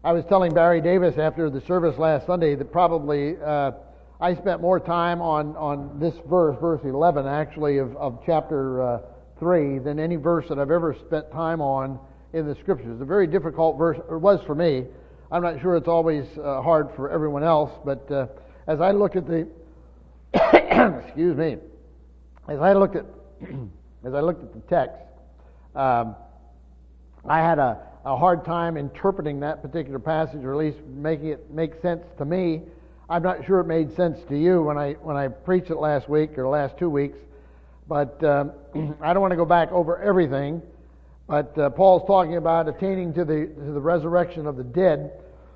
I was telling Barry Davis after the service last Sunday that probably I spent more time on this verse 11 actually of chapter 3 than any verse that I've ever spent time on in the Scriptures. It's a very difficult verse, it was for me. I'm not sure it's always hard for everyone else, but as I look at the excuse me, as I looked at the text, I had a hard time interpreting that particular passage, or at least making it make sense to me. I'm not sure it made sense to you when I preached it last week or the last 2 weeks, but I don't want to go back over everything. But Paul's talking about attaining to the resurrection of the dead,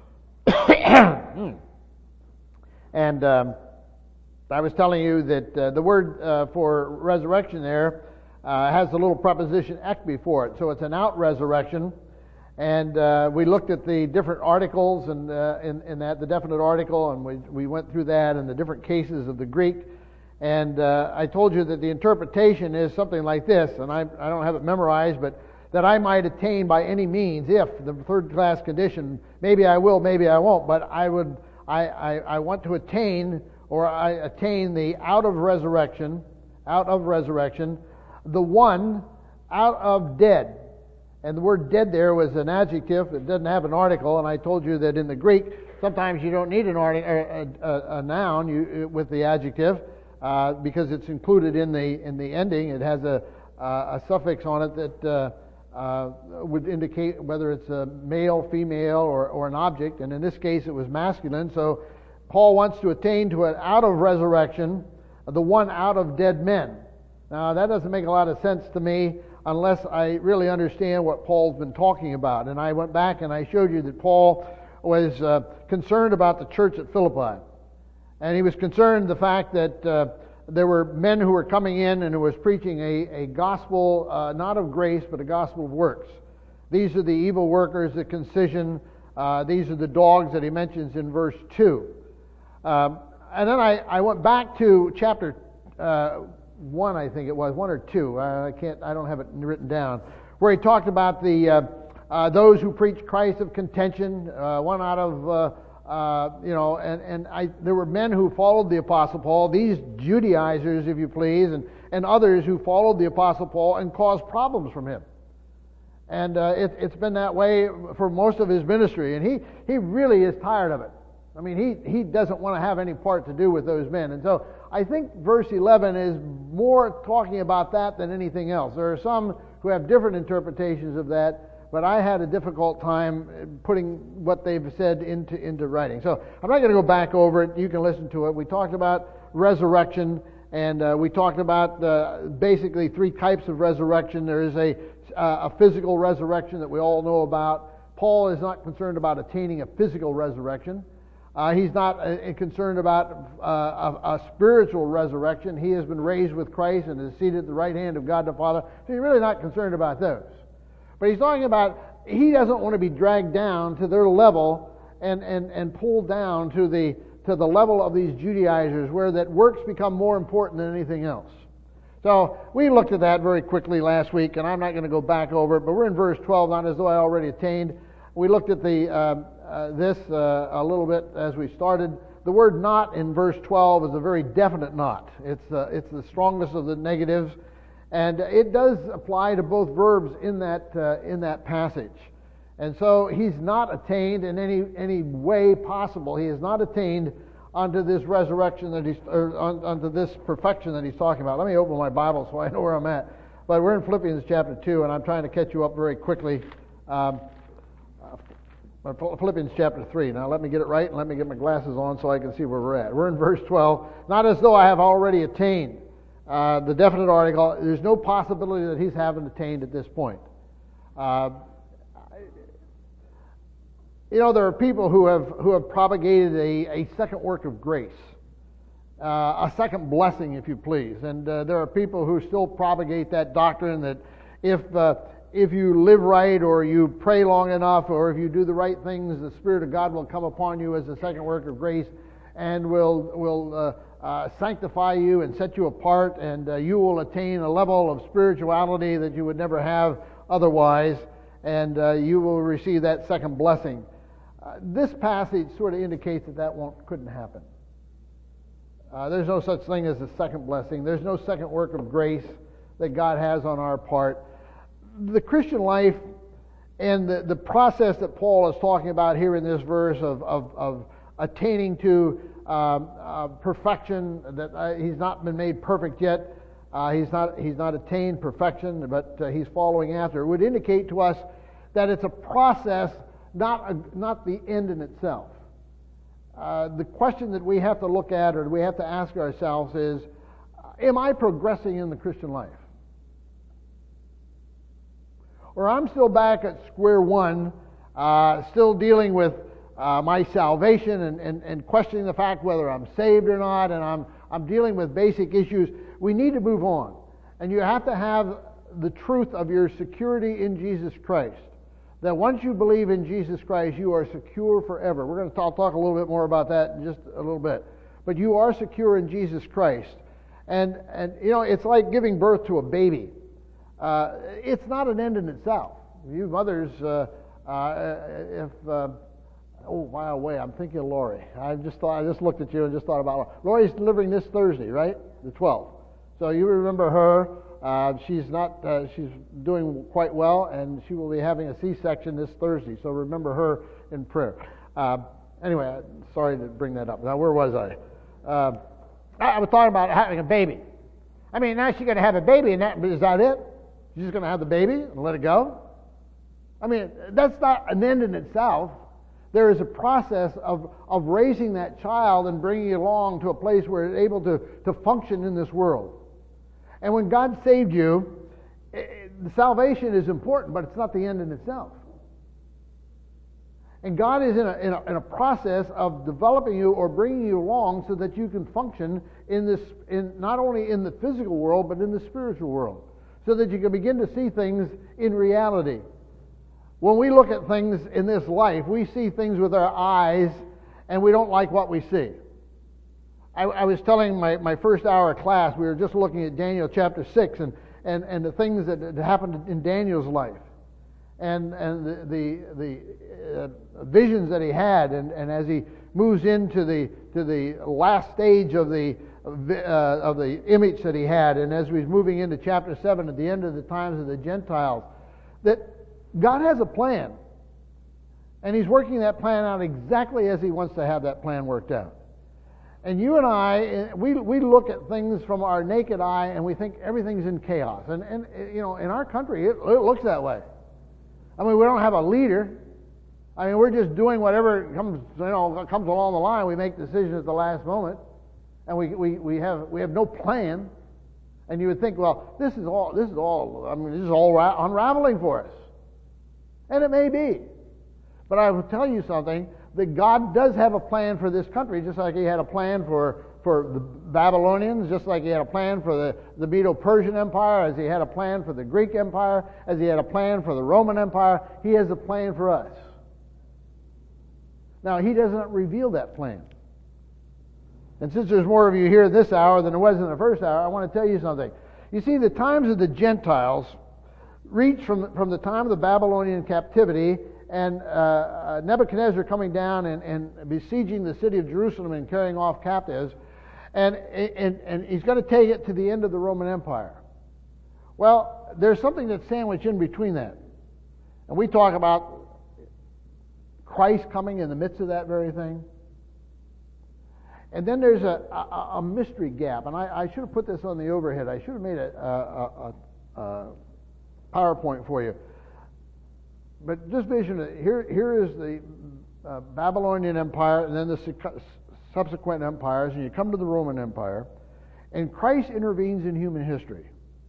and I was telling you that the word for resurrection there has a little preposition ek before it, so it's an out resurrection. And we looked at the different articles and in that, the definite article, and we went through that and the different cases of the Greek. And I told you that the interpretation is something like this, and I don't have it memorized, but that I might attain by any means, if the third class condition, maybe I will, maybe I won't, but I want to attain, or I attain the out of resurrection, the one out of dead. And the word dead there was an adjective. It doesn't have an article. And I told you that in the Greek, sometimes you don't need a noun with the adjective because it's included in the ending. It has a suffix on it that would indicate whether it's a male, female, or an object. And in this case, it was masculine. So Paul wants to attain to an out of resurrection, the one out of dead men. Now, that doesn't make a lot of sense to me unless I really understand what Paul's been talking about. And I went back and I showed you that Paul was concerned about the church at Philippi. And he was concerned the fact that there were men who were coming in and who was preaching a gospel, not of grace, but a gospel of works. These are the evil workers, the concision. These are the dogs that he mentions in verse 2. And then I went back to chapter 1, I think it was, 1 or 2. I don't have it written down, where he talked about the those who preach Christ of contention. One out of there were men who followed the Apostle Paul, these Judaizers, if you please, and others who followed the Apostle Paul and caused problems from him. And it's been that way for most of his ministry, and he really is tired of it. I mean, he doesn't want to have any part to do with those men. And so I think verse 11 is more talking about that than anything else. There are some who have different interpretations of that, but I had a difficult time putting what they've said into writing. So I'm not going to go back over it. You can listen to it. We talked about resurrection, and we talked about basically three types of resurrection. There is a physical resurrection that we all know about. Paul is not concerned about attaining a physical resurrection. He's not concerned about a spiritual resurrection. He has been raised with Christ and is seated at the right hand of God the Father. So he's really not concerned about those. But he's talking about he doesn't want to be dragged down to their level and pulled down to the level of these Judaizers, where that works become more important than anything else. So we looked at that very quickly last week, and I'm not going to go back over it, but we're in verse 12, not as though I already attained. We looked at this a little bit as we started. The word not in verse 12 is a very definite not. It's the strongest of the negatives, and it does apply to both verbs in that passage. And so he's not attained in any way possible. He has not attained unto this resurrection unto this perfection that he's talking about. Let me open my Bible so I know where I'm at. But we're in Philippians chapter 2, and I'm trying to catch you up very quickly. Philippians chapter 3. Now let me get it right and let me get my glasses on so I can see where we're at. We're in verse 12. Not as though I have already attained. The definite article, there's no possibility that he's haven't attained at this point. There are people who have propagated a second work of grace, a second blessing, if you please. And there are people who still propagate that doctrine that if you live right, or you pray long enough, or if you do the right things, the Spirit of God will come upon you as a second work of grace and will sanctify you and set you apart, and you will attain a level of spirituality that you would never have otherwise, and you will receive that second blessing. This passage sort of indicates that couldn't happen. There's no such thing as a second blessing. There's no second work of grace that God has on our part. The Christian life and the process that Paul is talking about here in this verse of attaining to perfection, that he's not been made perfect yet. He's not attained perfection, but he's following after. It would indicate to us that it's a process, not the end in itself. The question that we have to look at, or we have to ask ourselves, is: am I progressing in the Christian life? Or I'm still back at square one, still dealing with my salvation and questioning the fact whether I'm saved or not, and I'm dealing with basic issues. We need to move on. And you have to have the truth of your security in Jesus Christ. That once you believe in Jesus Christ, you are secure forever. We're going to talk a little bit more about that in just a little bit. But you are secure in Jesus Christ. And it's like giving birth to a baby. It's not an end in itself. You mothers, I'm thinking of Lori. I just looked at you and just thought about Lori's delivering this Thursday, right? The 12th. So you remember her. She's doing quite well, and she will be having a C-section this Thursday. So remember her in prayer. Anyway, sorry to bring that up. Now, where was I? I was talking about having a baby. I mean, now she's going to have a baby, and is that it? She's just going to have the baby and let it go? I mean, that's not an end in itself. There is a process of raising that child and bringing it along to a place where it's able to function in this world. And when God saved you, the salvation is important, but it's not the end in itself. And God is in a process of developing you or bringing you along so that you can function in not only in the physical world, but in the spiritual world, so that you can begin to see things in reality. When we look at things in this life, we see things with our eyes, and we don't like what we see. I was telling my first hour of class, we were just looking at Daniel chapter 6 and the things that had happened in Daniel's life, and the visions that he had, and as he moves into the last stage of the image that he had, and as he's moving into chapter 7 at the end of the times of the Gentiles, that God has a plan, and He's working that plan out exactly as He wants to have that plan worked out. And you and I, we look at things from our naked eye, and we think everything's in chaos. And in our country, it looks that way. I mean, we don't have a leader. I mean, we're just doing whatever comes along the line. We make decisions at the last moment, and we have no plan. And you would think, well, this is all unraveling for us. And it may be. But I will tell you something, that God does have a plan for this country, just like He had a plan for the Babylonians, just like He had a plan for the Medo-Persian Empire, as He had a plan for the Greek Empire, as He had a plan for the Roman Empire. He has a plan for us. Now, He doesn't reveal that plan. And since there's more of you here this hour than there was in the first hour, I want to tell you something. You see, the times of the Gentiles reach from the time of the Babylonian captivity and Nebuchadnezzar coming down and besieging the city of Jerusalem and carrying off captives, and he's going to take it to the end of the Roman Empire. Well, there's something that's sandwiched in between that. And we talk about Christ coming in the midst of that very thing. And then there's a mystery gap. And I should have put this on the overhead. I should have made a PowerPoint for you. But just vision it. Here is the Babylonian Empire, and then the subsequent empires, and you come to the Roman Empire, and Christ intervenes in human history.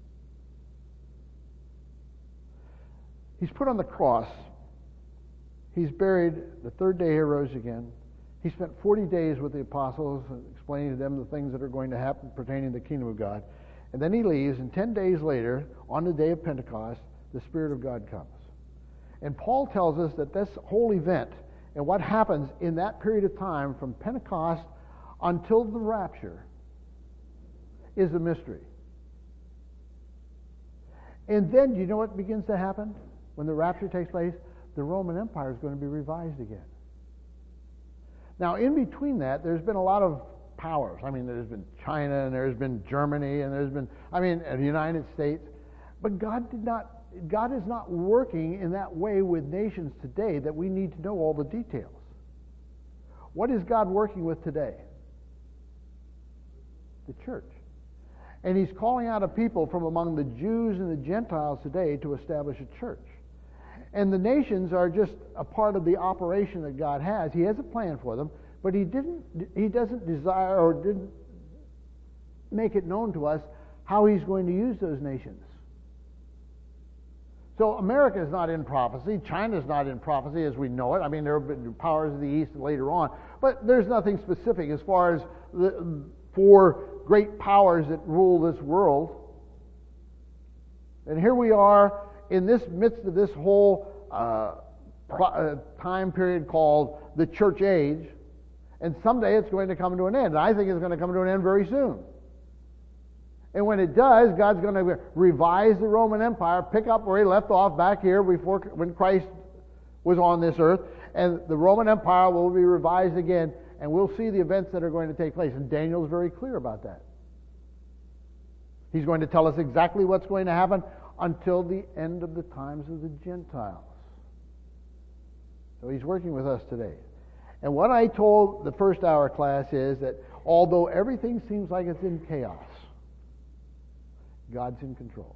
He's put on the cross. He's buried. The third day He rose again. He spent 40 days with the apostles, explaining to them the things that are going to happen pertaining to the kingdom of God. And then He leaves, and 10 days later, on the day of Pentecost, the Spirit of God comes. And Paul tells us that this whole event and what happens in that period of time from Pentecost until the rapture is a mystery. And then, do you know what begins to happen when the rapture takes place? The Roman Empire is going to be revised again. Now, in between that, there's been a lot of powers. I mean, there's been China, and there's been Germany, and there's been, the United States. But God is not working in that way with nations today that we need to know all the details. What is God working with today? The church. And He's calling out a people from among the Jews and the Gentiles today to establish a church. And the nations are just a part of the operation that God has. He has a plan for them, but He doesn't desire or didn't make it known to us how He's going to use those nations. So America is not in prophecy. China is not in prophecy as we know it. I mean, there have been powers of the East later on, but there's nothing specific as far as the four great powers that rule this world. And here we are in this midst of this whole time period called the church age, and someday it's going to come to an end. I think it's going to come to an end very soon. And when it does, God's going to revise the Roman Empire, pick up where He left off back here when Christ was on this earth, and the Roman Empire will be revised again, and we'll see the events that are going to take place. And Daniel's very clear about that. He's going to tell us exactly what's going to happen until the end of the times of the Gentiles. So He's working with us today. And what I told the first hour class is that although everything seems like it's in chaos, God's in control.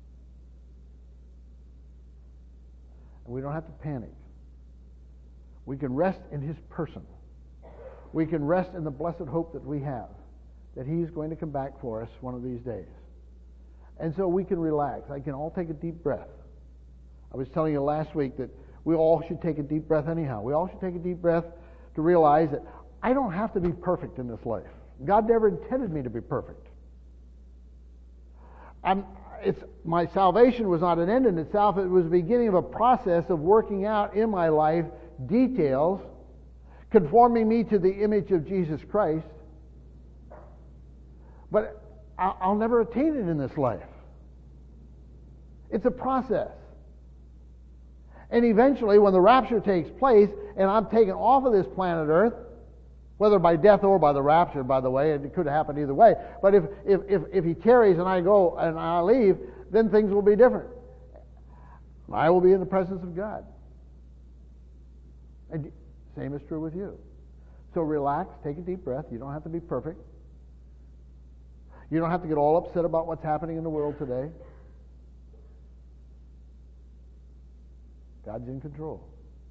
And we don't have to panic. We can rest in His person. We can rest in the blessed hope that we have, that He's going to come back for us one of these days. And so we can relax. I can all take a deep breath. I was telling you last week that we all should take a deep breath anyhow. We all should take a deep breath to realize that I don't have to be perfect in this life. God never intended me to be perfect. My salvation was not an end in itself. It was the beginning of a process of working out in my life details, conforming me to the image of Jesus Christ. But I'll never attain it in this life. It's a process. And eventually, when the rapture takes place, and I'm taken off of this planet Earth, whether by death or by the rapture, by the way, it could happen either way. But if He tarries and I go and I leave, then things will be different. I will be in the presence of God. And same is true with you. So relax, take a deep breath. You don't have to be perfect. You don't have to get all upset about what's happening in the world today. God's in control.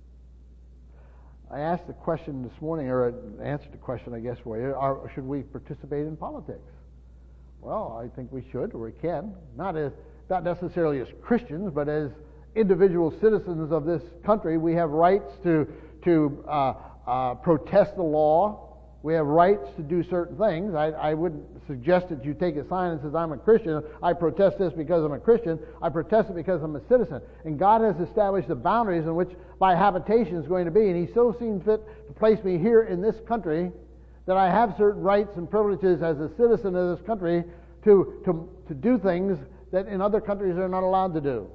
I asked the question this morning, or answered the question, I guess, for you, should we participate in politics? Well, I think we should, or we can. Not necessarily as Christians, but as individual citizens of this country. We have rights to protest the law. We have rights to do certain things. I wouldn't suggest that you take a sign that says, I'm a Christian. I protest this because I'm a Christian. I protest it because I'm a citizen. And God has established the boundaries in which my habitation is going to be. And He's so seen fit to place me here in this country that I have certain rights and privileges as a citizen of this country to do things that in other countries they're not allowed to do.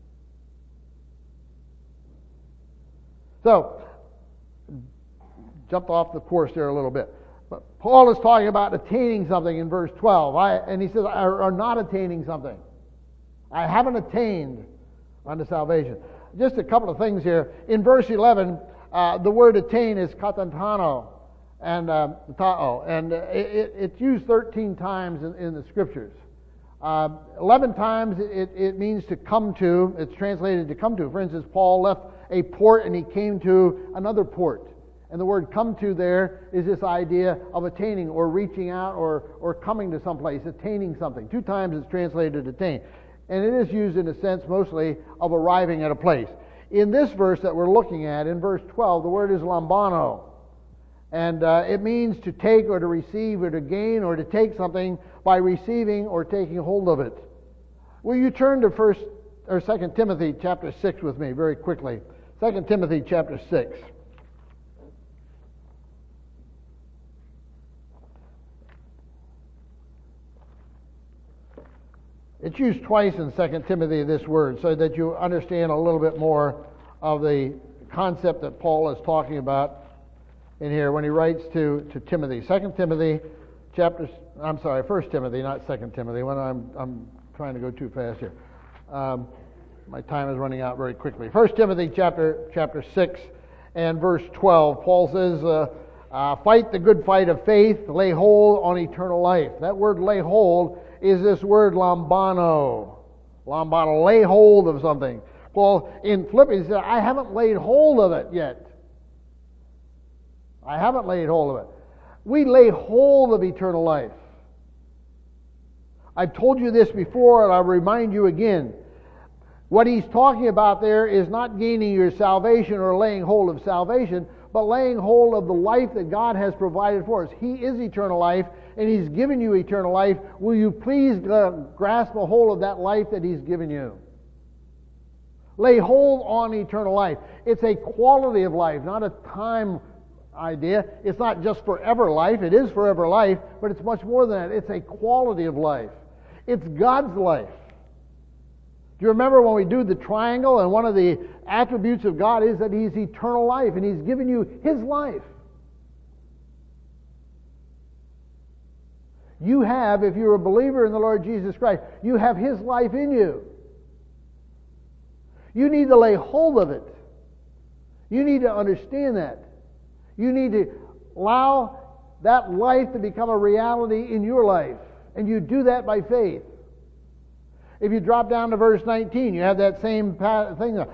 So, jumped off the course there a little bit. But Paul is talking about attaining something in verse 12. And he says, are not attaining something. I haven't attained unto salvation. Just a couple of things here. In verse 11, the word attain is katantano and ta'o. And it's used 13 times in the Scriptures. 11 times it means to come to. It's translated to come to. For instance, Paul left a port and he came to another port. And the word come to there is this idea of attaining or reaching out or coming to someplace, attaining something. 2 times it's translated attain. And it is used in a sense mostly of arriving at a place. In this verse that we're looking at, in verse 12, the word is lambano. And it means to take or to receive or to gain or to take something by receiving or taking hold of it. Will you turn to 2 Timothy chapter 6 with me very quickly? 2 Timothy chapter 6. It's used twice in 2 Timothy, this word, so that you understand a little bit more of the concept that Paul is talking about in here when he writes to Timothy. 2 Timothy, First Timothy, not 2 Timothy. When I'm trying to go too fast here. My time is running out very quickly. 1 Timothy chapter 6 and verse 12. Paul says, fight the good fight of faith, lay hold on eternal life. That word lay hold is this word lambano. Lambano, lay hold of something. Paul in Philippians said, I haven't laid hold of it yet. I haven't laid hold of it. We lay hold of eternal life. I've told you this before, and I'll remind you again. What he's talking about there is not gaining your salvation or laying hold of salvation, but laying hold of the life that God has provided for us. He is eternal life, and He's given you eternal life. Will you please grasp a hold of that life that He's given you? Lay hold on eternal life. It's a quality of life, not a time idea. It's not just forever life. It is forever life, but it's much more than that. It's a quality of life. It's God's life. Do you remember when we do the triangle, and one of the attributes of God is that He's eternal life, and He's given you His life. You have, if you're a believer in the Lord Jesus Christ, you have His life in you. You need to lay hold of it. You need to understand that. You need to allow that life to become a reality in your life. And you do that by faith. If you drop down to verse 19, you have that same thing.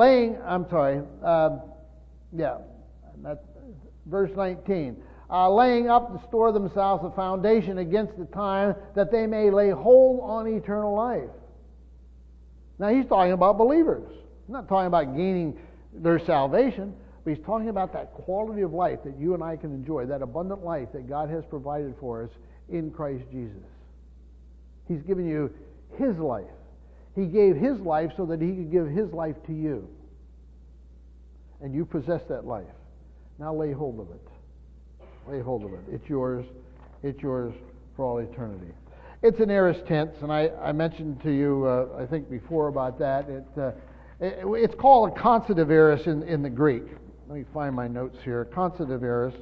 Verse 19. Laying up to store themselves a foundation against the time that they may lay hold on eternal life. Now he's talking about believers. He's not talking about gaining their salvation, but he's talking about that quality of life that you and I can enjoy, that abundant life that God has provided for us in Christ Jesus. He's given you His life. He gave His life so that He could give His life to you. And you possess that life. Now lay hold of it. Lay hold of it. It's yours. It's yours for all eternity. It's an aorist tense, and I mentioned to you, I think before about that. It's called a consecutive aorist in the Greek. Let me find my notes here. Consecutive aorist.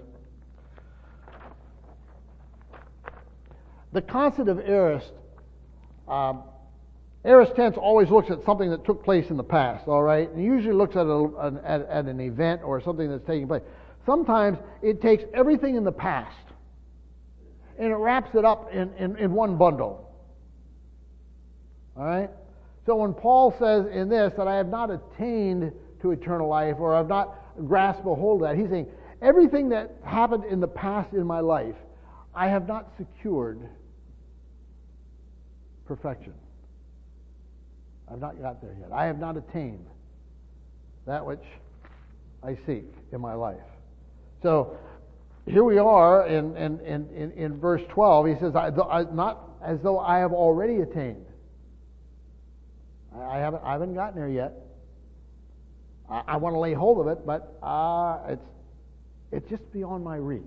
The consecutive aorist, aorist tense always looks at something that took place in the past, all right? And usually looks at an event or something that's taking place. Sometimes it takes everything in the past and it wraps it up in one bundle. All right? So when Paul says in this that I have not attained to eternal life or I've not grasped a hold of that, he's saying everything that happened in the past in my life, I have not secured perfection. I've not got there yet. I have not attained that which I seek in my life. So here we are in verse 12. He says, not as though I have already attained. I haven't gotten there yet. I want to lay hold of it, but it's just beyond my reach.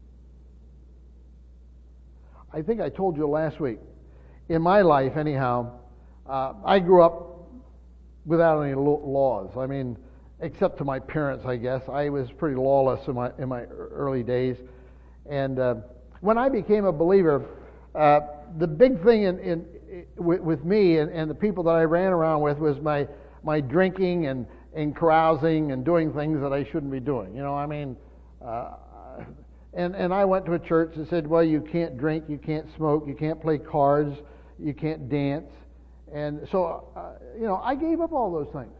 I think I told you last week. In my life, anyhow, I grew up without any laws. I mean, except to my parents, I guess. I was pretty lawless in my early days. And when I became a believer, the big thing with me and the people that I ran around with was my drinking and carousing and doing things that I shouldn't be doing. You know, I mean, and I went to a church that said, well, you can't drink, you can't smoke, you can't play cards, you can't dance. And so, I gave up all those things.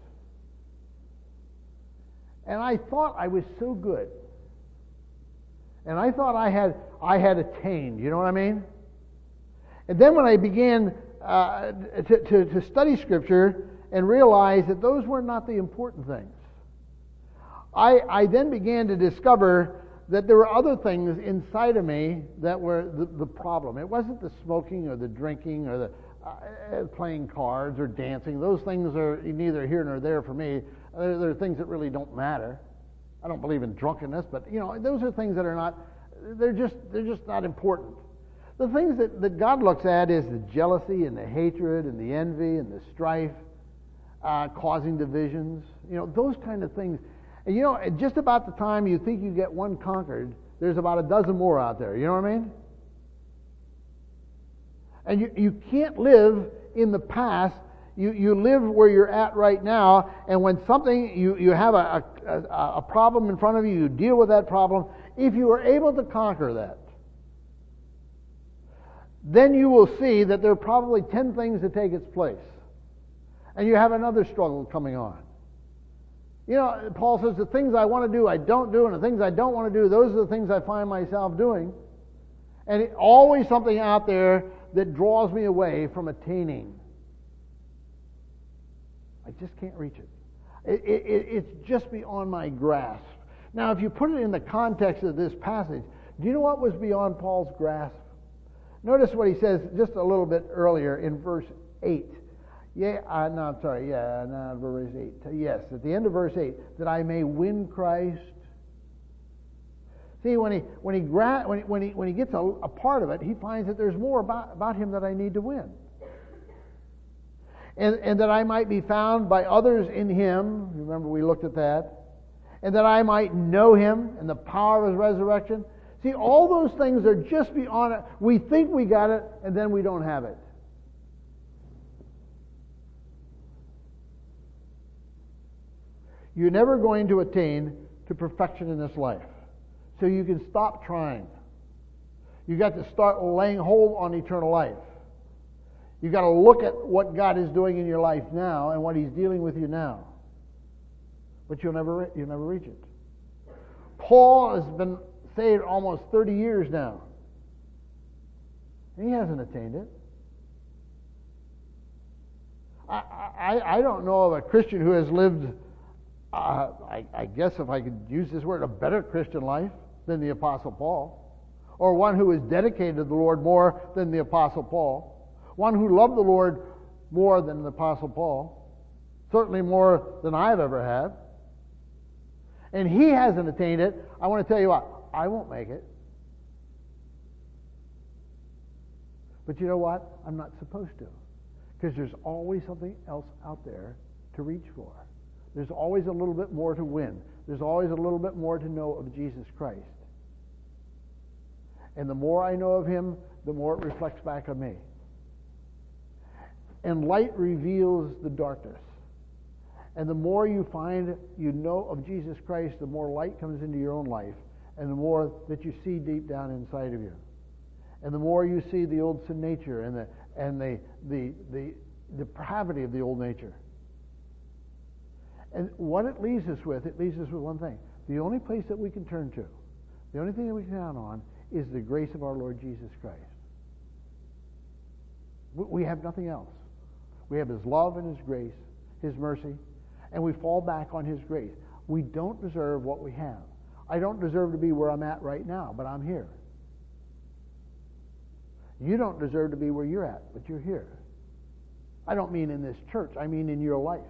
And I thought I was so good. And I thought I had attained, you know what I mean? And then when I began to study Scripture and realize that those were not the important things, I then began to discover that there were other things inside of me that were the problem. It wasn't the smoking or the drinking or the playing cards or dancing. Those things are neither here nor there for me. They're things that really don't matter. I don't believe in drunkenness, but those are things that are not. They're just not important. The things that God looks at is the jealousy and the hatred and the envy and the strife, causing divisions. Those kind of things. And you know, at just about the time you think you get one conquered, there's about a dozen more out there. You know what I mean? And you can't live in the past. You live where you're at right now, and when something, you have a problem in front of you, you deal with that problem. If you are able to conquer that, then you will see that there are probably 10 things that take its place. And you have another struggle coming on. You know, Paul says, the things I want to do, I don't do, and the things I don't want to do, those are the things I find myself doing. And always something out there that draws me away from attaining. I just can't reach it. It's just beyond my grasp. Now, if you put it in the context of this passage, do you know what was beyond Paul's grasp? Notice what he says just a little bit earlier in verse 8. Verse 8. Yes, at the end of verse 8, that I may win Christ. See, when he gets a part of it, he finds that there's more about him that I need to win. And that I might be found by others in him. Remember, we looked at that. And that I might know him and the power of his resurrection. See, all those things are just beyond it. We think we got it, and then we don't have it. You're never going to attain to perfection in this life. So you can stop trying. You've got to start laying hold on eternal life. You've got to look at what God is doing in your life now and what He's dealing with you now. But you'll never reach it. Paul has been saved almost 30 years now. And he hasn't attained it. I don't know of a Christian who has lived, I guess if I could use this word, a better Christian life than the Apostle Paul. Or one who is dedicated to the Lord more than the Apostle Paul. One who loved the Lord more than the Apostle Paul. Certainly more than I've ever had. And he hasn't attained it. I want to tell you what, I won't make it. But you know what? I'm not supposed to. Because there's always something else out there to reach for. There's always a little bit more to win. There's always a little bit more to know of Jesus Christ. And the more I know of Him, the more it reflects back on me. And light reveals the darkness. And the more you find you know of Jesus Christ, the more light comes into your own life. And the more that you see deep down inside of you. And the more you see the old sin nature and the depravity of the old nature. And what it leaves us with one thing. The only place that we can turn to, the only thing that we can count on, is the grace of our Lord Jesus Christ. We have nothing else. We have His love and His grace, His mercy, and we fall back on His grace. We don't deserve what we have. I don't deserve to be where I'm at right now, but I'm here. You don't deserve to be where you're at, but you're here. I don't mean in this church. I mean in your life.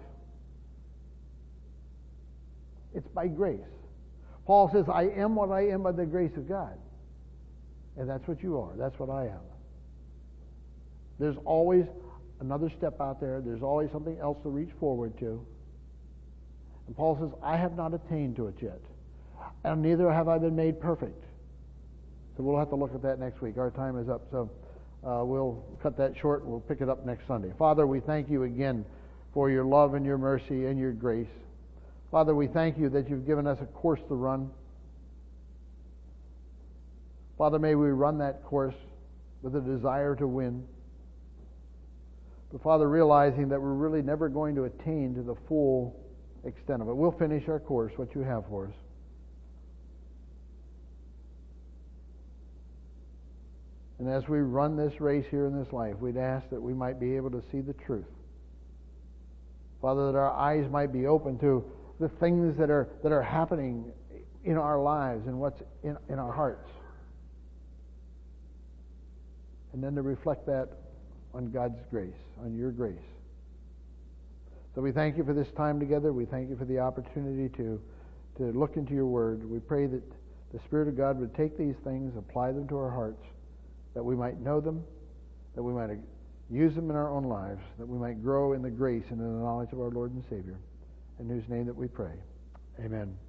It's by grace. Paul says, I am what I am by the grace of God. And that's what you are. That's what I am. There's always another step out there. There's always something else to reach forward to. And Paul says, I have not attained to it yet. And neither have I been made perfect. So we'll have to look at that next week. Our time is up. So we'll cut that short. We'll pick it up next Sunday. Father, we thank you again for your love and your mercy and your grace. Father, we thank you that you've given us a course to run. Father, may we run that course with a desire to win. But Father, realizing that we're really never going to attain to the full extent of it. We'll finish our course, what you have for us. And as we run this race here in this life, we'd ask that we might be able to see the truth. Father, that our eyes might be open to the things that are happening in our lives and what's in our hearts. And then to reflect that on God's grace, on your grace. So we thank you for this time together. We thank you for the opportunity to look into your word. We pray that the Spirit of God would take these things, apply them to our hearts, that we might know them, that we might use them in our own lives, that we might grow in the grace and in the knowledge of our Lord and Savior, in whose name that we pray. Amen.